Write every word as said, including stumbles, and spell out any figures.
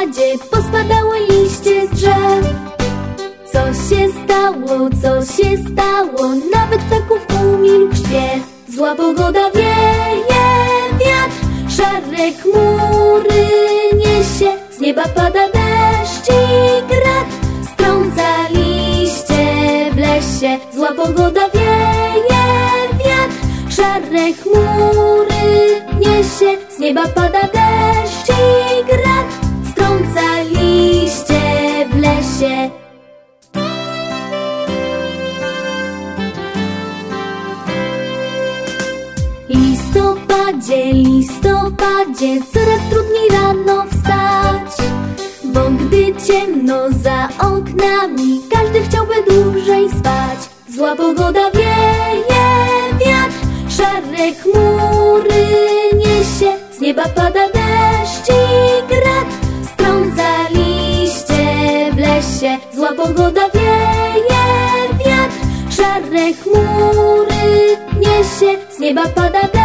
listopadzie pospadały liście z drzew. Co się stało, co się stało? Nawet ptaków umilkł śpiew. Zła pogoda wieje, wiatr, szare chmury niesie. Z nieba pada deszcz i grad, strąca liście w lesie. Zła pogoda wieje, wiatr, szare chmury niesie. Z nieba pada deszcz i grad, strąca liście w lesie. Listopadzie, listopadzie, coraz trudniej rano wstać, bo gdy ciemno za oknami, każdy chciałby dłużej spać. Zła pogoda wieje, wiatr, szare chmury niesie. Z nieba pada deszcz i grad, strąca liście w lesie. Zła pogoda wieje, wiatr, szare chmury niesie. Z nieba pada deszcz